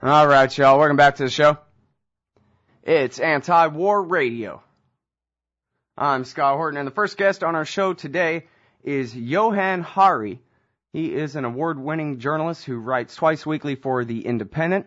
All right, y'all. Welcome back to the show. It's Anti-War Radio. I'm Scott Horton, and the first guest on our show today is Johann Hari. He is an award-winning journalist who writes twice weekly for The Independent,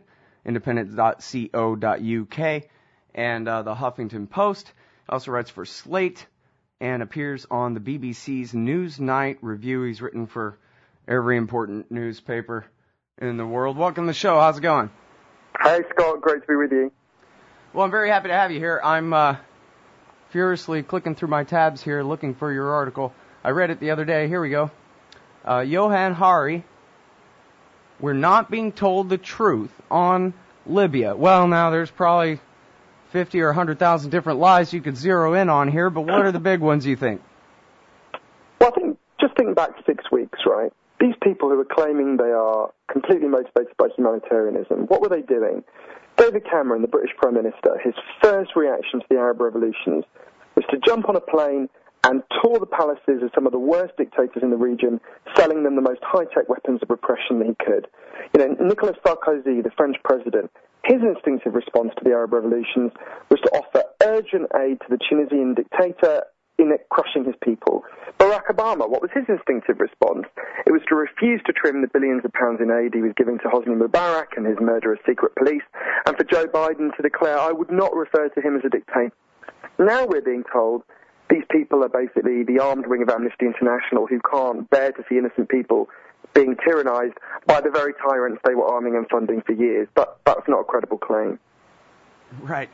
independent.co.uk, and the Huffington Post. He also writes for Slate and appears on the BBC's Newsnight Review. He's written for every important newspaper in the world. Welcome to the show. How's it going? Hey, Scott. Great to be with you. Well, I'm very happy to have you here. I'm furiously clicking through my tabs here looking for your article. I read it the other day. Here we go. Johann Hari, we're not being told the truth on Libya. Well, now there's probably 50 or 100,000 different lies you could zero in on here, but what are the big ones, you think? Well, just think back 6 weeks, right? These people who are claiming they are completely motivated by humanitarianism, what were they doing? David Cameron, the British Prime Minister, his first reaction to the Arab revolutions was to jump on a plane and tour the palaces of some of the worst dictators in the region, selling them the most high-tech weapons of repression that he could. Nicolas Sarkozy, the French president, his instinctive response to the Arab revolutions was to offer urgent aid to the Tunisian dictator in crushing his people. Barack Obama, what was his instinctive response? It was to refuse to trim the billions of pounds in aid he was giving to Hosni Mubarak and his murderous secret police, and for Joe Biden to declare, I would not refer to him as a dictator. Now we're being told these people are basically the armed wing of Amnesty International who can't bear to see innocent people being tyrannized by the very tyrants they were arming and funding for years. But that's not a credible claim. Right.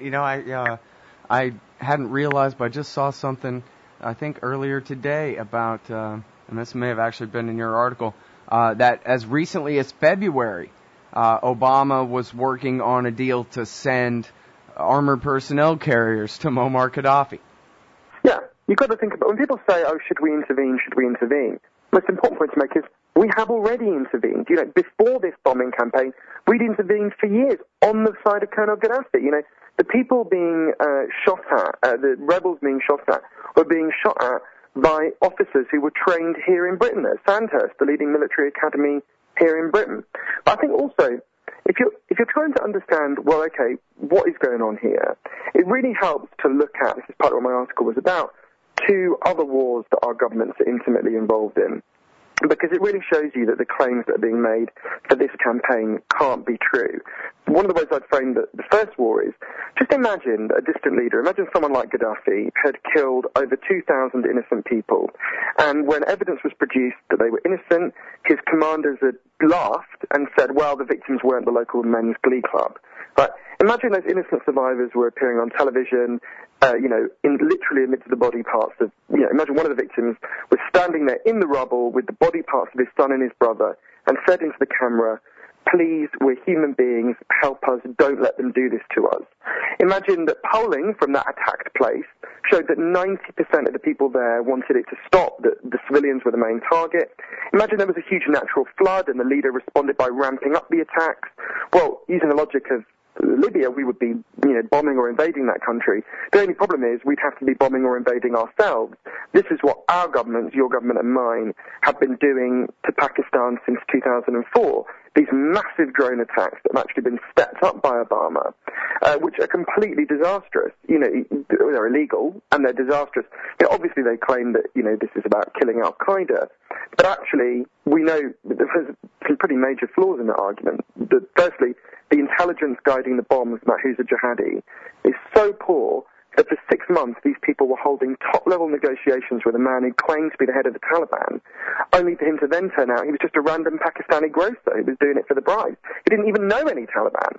I hadn't realized, but I just saw something, I think, earlier today about, and this may have actually been in your article, that as recently as February, Obama was working on a deal to send armored personnel carriers to Muammar Gaddafi. Yeah, you've got to think about, when people say, oh, should we intervene, the most important point to make is we have already intervened. Before this bombing campaign, we'd intervened for years on the side of Colonel Gaddafi. The people being shot at, the rebels being shot at, were being shot at by officers who were trained here in Britain at Sandhurst, the leading military academy here in Britain. But I think also, if you're trying to understand, well, okay, what is going on here, it really helps to look at, this is part of what my article was about, two other wars that our governments are intimately involved in. Because it really shows you that the claims that are being made for this campaign can't be true. One of the ways I'd frame the first war is, just imagine a distant leader, imagine someone like Gaddafi had killed over 2,000 innocent people, and when evidence was produced that they were innocent, his commanders had laughed and said, well, the victims weren't the local men's glee club. But imagine those innocent survivors were appearing on television, literally amidst the body parts of, imagine one of the victims was standing there in the rubble with the body parts of his son and his brother and said into the camera, please, we're human beings, help us, don't let them do this to us. Imagine that polling from that attacked place showed that 90% of the people there wanted it to stop, that the civilians were the main target. Imagine there was a huge natural flood and the leader responded by ramping up the attacks. Well, using the logic of Libya, we would be, bombing or invading that country. The only problem is we'd have to be bombing or invading ourselves. This is what our governments, your government and mine, have been doing to Pakistan since 2004. These massive drone attacks that have actually been stepped up by Obama, which are completely disastrous. They're illegal and they're disastrous. Obviously they claim that, this is about killing Al-Qaeda. But actually, we know that there's some pretty major flaws in that argument. Firstly, the intelligence guiding the bombs, Mahouza Jihadi, is so poor that for 6 months these people were holding top-level negotiations with a man who claimed to be the head of the Taliban, only for him to then turn out he was just a random Pakistani grocer who was doing it for the bribes. He didn't even know any Taliban.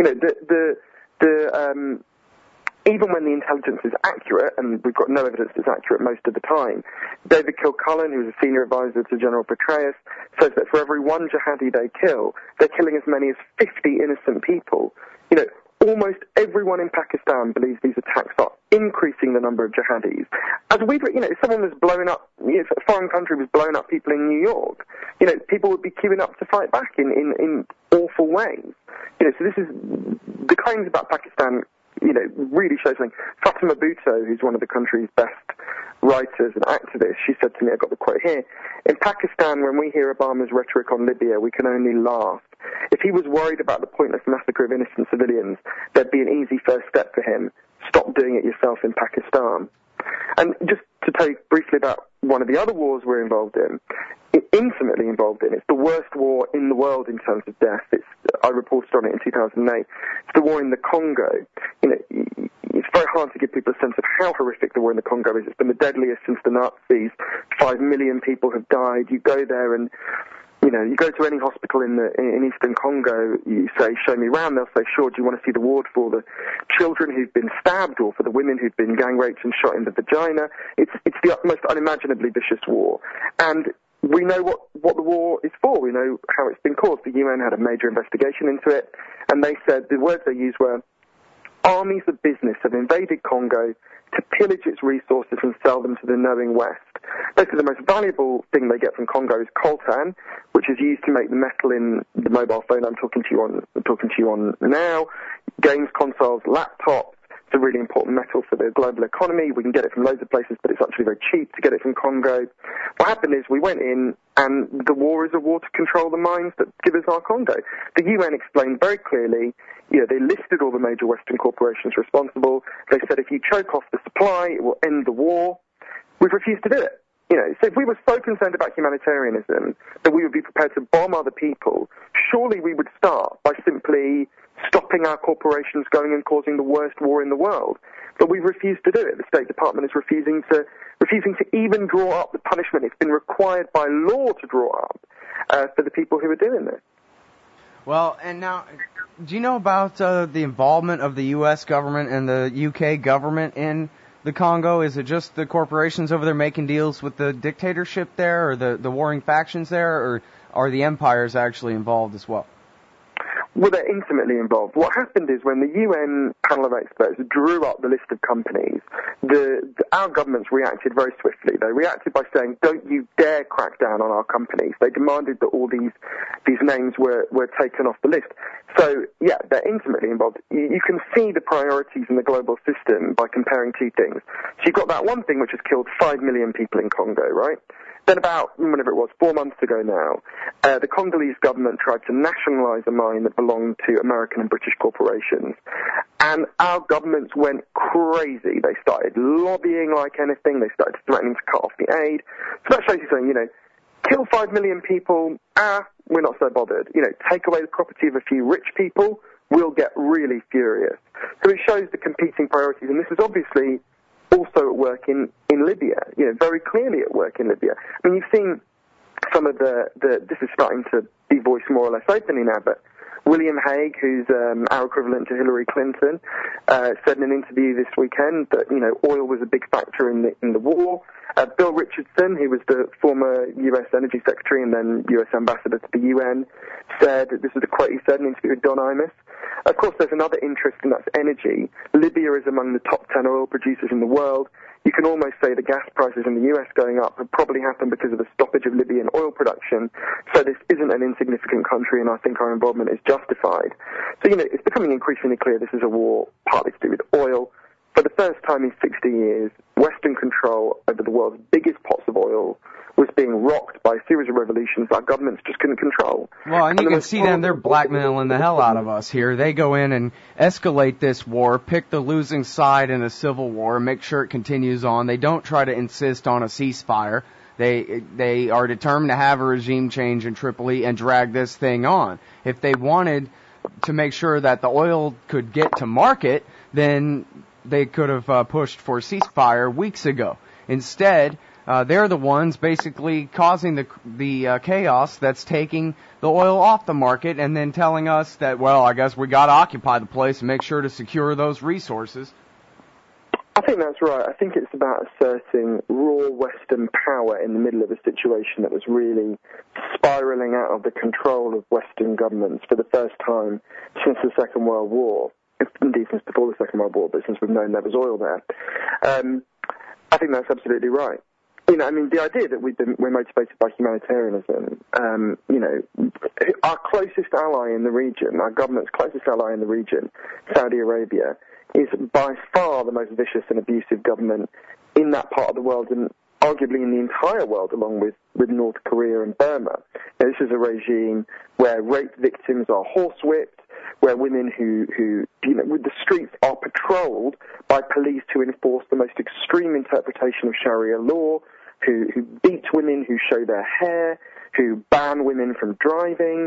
Even when the intelligence is accurate, and we've got no evidence it's accurate most of the time, David Kilcullen, who was a senior advisor to General Petraeus, says that for every one jihadi they kill, they're killing as many as 50 innocent people. Almost everyone in Pakistan believes these attacks are increasing the number of jihadis. As if someone was blowing up, if a foreign country was blowing up people in New York, people would be queuing up to fight back in awful ways. So this is, the claims about Pakistan, really shows something. Fatima Bhutto, who's one of the country's best writers and activists. She said to me, I've got the quote here, in Pakistan, when we hear Obama's rhetoric on Libya, we can only laugh. If he was worried about the pointless massacre of innocent civilians, there'd be an easy first step for him. Stop doing it yourself in Pakistan. And just to tell you briefly about one of the other wars we're involved in, intimately involved in, it's the worst war in the world in terms of death. I reported on it in 2008. It's the war in the Congo. It's very hard to give people a sense of how horrific the war in the Congo is. It's been the deadliest since the Nazis. 5 million people have died. You go there and you go to any hospital in eastern Congo, you say, show me around, they'll say, sure, do you want to see the ward for the children who've been stabbed or for the women who've been gang raped and shot in the vagina? It's the most unimaginably vicious war. And we know what the war is for. We know how it's been caused. The UN had a major investigation into it, and they said the words they used were, armies of business have invaded Congo to pillage its resources and sell them to the knowing West. Basically, the most valuable thing they get from Congo is coltan, which is used to make the metal in the mobile phone I'm talking to you on now, games consoles, laptops. It's a really important metal for the global economy. We can get it from loads of places, but it's actually very cheap to get it from Congo. What happened is we went in, and the war is a war to control the mines that give us our Congo. The UN explained very clearly, they listed all the major Western corporations responsible. They said if you choke off the supply, it will end the war. We've refused to do it. So if we were so concerned about humanitarianism that we would be prepared to bomb other people, surely we would start by simply stopping our corporations going and causing the worst war in the world. But we've refused to do it. The State Department is refusing to even draw up the punishment it's been required by law to draw up for the people who are doing this. Well, and now, do you know about the involvement of the U.S. government and the UK government in the Congo? Is it just the corporations over there making deals with the dictatorship there, or the warring factions there, or are the empires actually involved as well? Well, they're intimately involved. What happened is when the UN panel of experts drew up the list of companies, our governments reacted very swiftly. They reacted by saying, don't you dare crack down on our companies. They demanded that all these names were taken off the list. So, yeah, they're intimately involved. You can see the priorities in the global system by comparing two things. So you've got that one thing which has killed 5 million people in Congo, right? Then about, whenever it was, 4 months ago now, the Congolese government tried to nationalize a mine that belonged to American and British corporations. And our governments went crazy. They started lobbying like anything. They started threatening to cut off the aid. So that shows you something, kill 5 million people, we're not so bothered. Take away the property of a few rich people, we'll get really furious. So it shows the competing priorities. And this is obviously also at work in Libya, very clearly at work in Libya. I mean, you've seen some of this is starting to be voiced more or less openly now, but William Hague, who's our equivalent to Hillary Clinton, said in an interview this weekend that, oil was a big factor in the war. Bill Richardson, who was the former U.S. Energy Secretary and then U.S. Ambassador to the UN, said, this is the quote he said in an interview with Don Imus, of course there's another interest, and that's energy. Libya is among the top 10 oil producers in the world. You can almost say the gas prices in the U.S. going up have probably happened because of the stoppage of Libyan oil production. So this isn't an insignificant country, and I think our involvement is justified. So, it's becoming increasingly clear this is a war partly to do with oil. For the first time in 60 years, Western control over the world's biggest pots of oil was being rocked by a series of revolutions our governments just couldn't control. Well, and you can see them, they're blackmailing the hell out of us here. They go in and escalate this war, pick the losing side in a civil war, make sure it continues on. They don't try to insist on a ceasefire. They are determined to have a regime change in Tripoli and drag this thing on. If they wanted to make sure that the oil could get to market, then they could have pushed for a ceasefire weeks ago. Instead, they're the ones basically causing the chaos that's taking the oil off the market and then telling us that, well, I guess we got to occupy the place and make sure to secure those resources. I think that's right. I think it's about asserting raw Western power in the middle of a situation that was really spiraling out of the control of Western governments for the first time since the Second World War. Indeed, since before the Second World War, but since we've known there was oil there. I think that's absolutely right. I mean, the idea that we're motivated by humanitarianism, our closest ally in the region, our government's closest ally in the region, Saudi Arabia, is by far the most vicious and abusive government in that part of the world, and arguably in the entire world, along with North Korea and Burma. Now, this is a regime where rape victims are horsewhipped, where women who the streets are patrolled by police who enforce the most extreme interpretation of Sharia law, who beat women, who show their hair, who ban women from driving.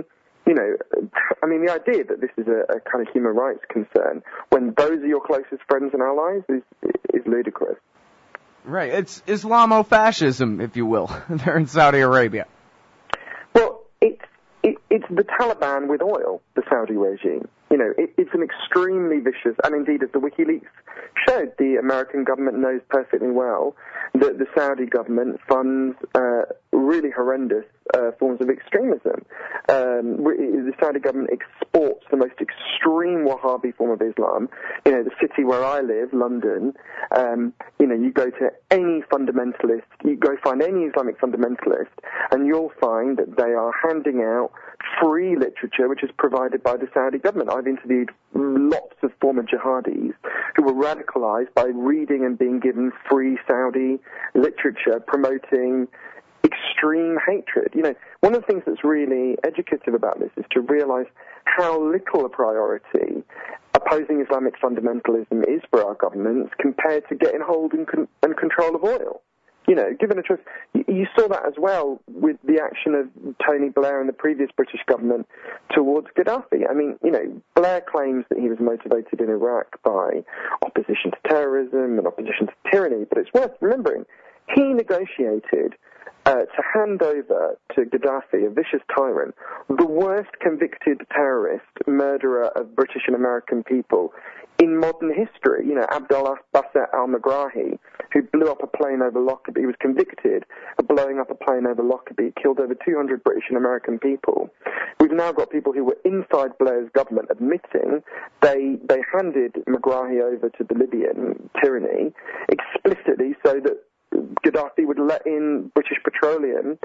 I mean, the idea that this is a kind of human rights concern when those are your closest friends and allies is ludicrous. Right, it's Islamo-fascism, if you will, there in Saudi Arabia. Well, it's the Taliban with oil, the Saudi regime. It's an extremely vicious, and indeed, as the WikiLeaks showed, the American government knows perfectly well that the Saudi government funds really horrendous forms of extremism. The Saudi government exports the most extreme Wahhabi form of Islam. The city where I live, London, you go to any fundamentalist, you go find any Islamic fundamentalist, and you'll find that they are handing out free literature which is provided by the Saudi government. I've interviewed lots of former jihadis who were radicalized by reading and being given free Saudi literature promoting extreme hatred. One of the things that's really educative about this is to realize how little a priority opposing Islamic fundamentalism is for our governments compared to getting hold and control of oil. Given a choice, you saw that as well with the action of Tony Blair and the previous British government towards Gaddafi. I mean, Blair claims that he was motivated in Iraq by opposition to terrorism and opposition to tyranny, but it's worth remembering he negotiated to hand over to Gaddafi, a vicious tyrant, the worst convicted terrorist, murderer of British and American people in modern history. Abdel Basset al-Megrahi, who blew up a plane over Lockerbie, he was convicted of blowing up a plane over Lockerbie, killed over 200 British and American people. We've now got people who were inside Blair's government admitting they handed Megrahi over to the Libyan tyranny explicitly so that Gaddafi would let in British Petroleum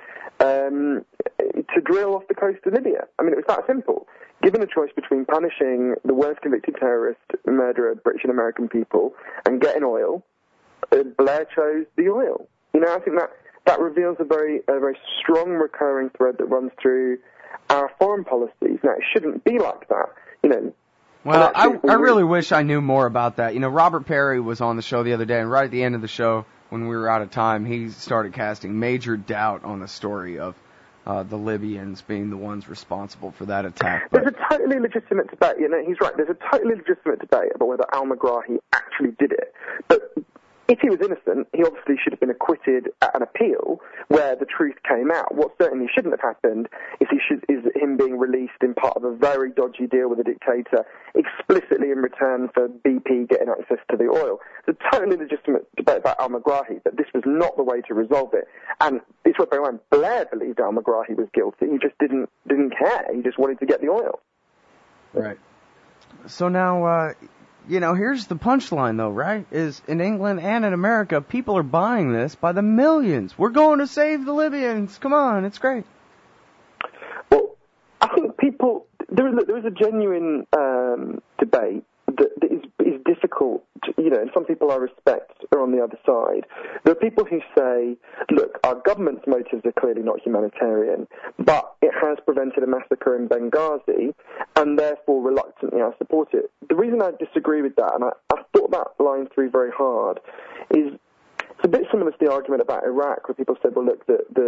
to drill off the coast of Libya. I mean, it was that simple. Given a choice between punishing the worst convicted terrorist murderer of British and American people and getting oil, Blair chose the oil. I think that reveals a very strong recurring thread that runs through our foreign policies. Now, it shouldn't be like that. Well, I really wish I knew more about that. Robert Perry was on the show the other day, and right at the end of the show, when we were out of time, he started casting major doubt on the story of the Libyans being the ones responsible for that attack. There's a totally legitimate debate. He's right. There's a totally legitimate debate about whether al-Megrahi actually did it. But if he was innocent, he obviously should have been acquitted at an appeal where the truth came out. What certainly shouldn't have happened is him being released in part of a very dodgy deal with a dictator, explicitly in return for BP getting access to the oil. It's a totally legitimate debate about al-Megrahi, but this was not the way to resolve it. And it's what Blair believed al-Megrahi was guilty. He just didn't care. He just wanted to get the oil. Right. So now, here's the punchline, though, right? Is in England and in America, people are buying this by the millions. We're going to save the Libyans. Come on, it's great. Well, I think there is a genuine debate that is difficult, and some people I respect are on the other side. There are people who say, look, our government's motives are clearly not humanitarian, but it has prevented a massacre in Benghazi, and therefore reluctantly I support it. The reason I disagree with that, and I thought that line through very hard, is it's a bit similar to the argument about Iraq, where people said, well, look,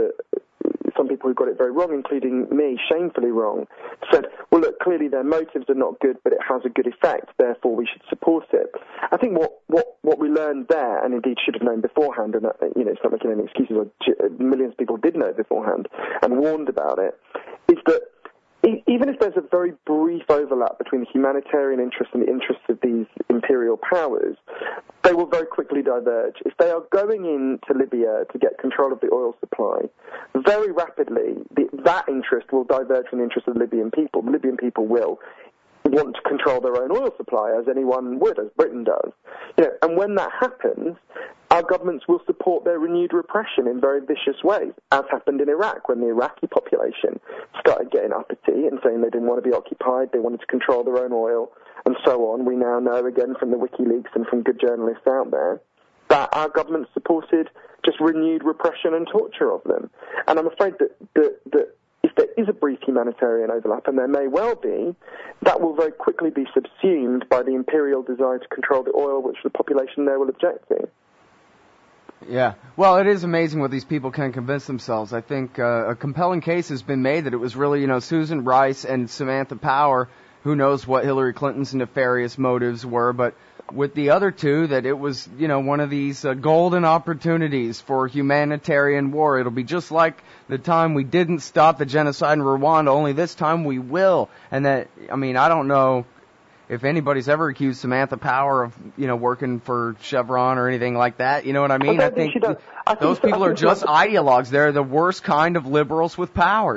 some people who got it very wrong, including me, shamefully wrong, said, well, look, clearly their motives are not good, but it has a good effect, therefore we should support it. I think what we learned there, and indeed should have known beforehand, and it's not making any excuses, millions of people did know beforehand and warned about it, is that even if there's a very brief overlap between the humanitarian interests and the interests of these imperial powers, they will very quickly diverge. If they are going into Libya to get control of the oil supply, very rapidly that interest will diverge from the interest of the Libyan people. The Libyan people will want to control their own oil supply, as anyone would, as Britain does. And when that happens, our our governments will support their renewed repression in very vicious ways, as happened in Iraq when the Iraqi population started getting uppity and saying they didn't want to be occupied, they wanted to control their own oil, and so on. We now know, again, from the WikiLeaks and from good journalists out there, that our government supported just renewed repression and torture of them. And I'm afraid that if there is a brief humanitarian overlap, and there may well be, that will very quickly be subsumed by the imperial desire to control the oil, which the population there will object to. Yeah. Well, it is amazing what these people can convince themselves. I think a compelling case has been made that it was really, Susan Rice and Samantha Power. Who knows what Hillary Clinton's nefarious motives were, but with the other two, that it was, one of these golden opportunities for humanitarian war. It'll be just like the time we didn't stop the genocide in Rwanda, only this time we will. And that, I don't know if anybody's ever accused Samantha Power of, working for Chevron or anything like that. You know what I mean? I think those people are just ideologues. They're the worst kind of liberals with power,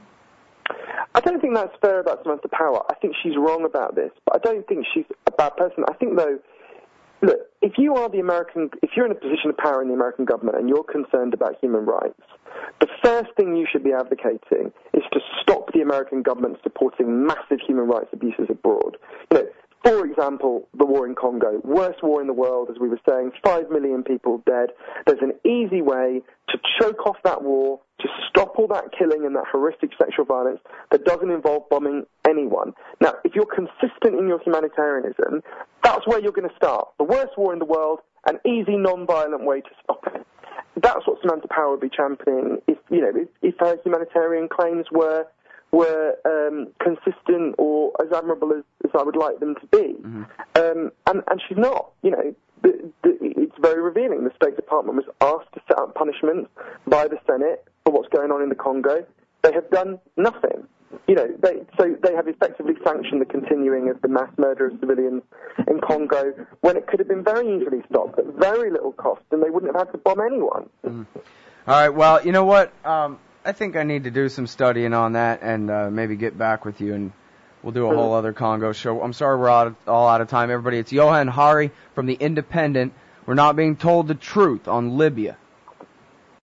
I don't think that's fair about Samantha Power. I think she's wrong about this, but I don't think she's a bad person. I think, though, look, if you're in a position of power in the American government and you're concerned about human rights, the first thing you should be advocating is to stop the American government supporting massive human rights abuses abroad. For example, the war in Congo, worst war in the world, as we were saying, 5 million people dead. There's an easy way to choke off that war, to stop all that killing and that horrific sexual violence that doesn't involve bombing anyone. Now, if you're consistent in your humanitarianism, that's where you're going to start. The worst war in the world, an easy, non-violent way to stop it. That's what Samantha Power would be championing if her humanitarian claims were consistent or as admirable as I would like them to be. Mm-hmm. And she's not. It's very revealing. The State Department was asked to set up punishments by the Senate for what's going on in the Congo. They have done nothing. They have effectively sanctioned the continuing of the mass murder of civilians in Congo when it could have been very easily stopped at very little cost, and they wouldn't have had to bomb anyone. Mm-hmm. All right. Well, you know what? I think I need to do some studying on that and maybe get back with you, and we'll do a whole other Congo show. I'm sorry we're all out of time, everybody. It's Johan Hari from The Independent. We're not being told the truth on Libya.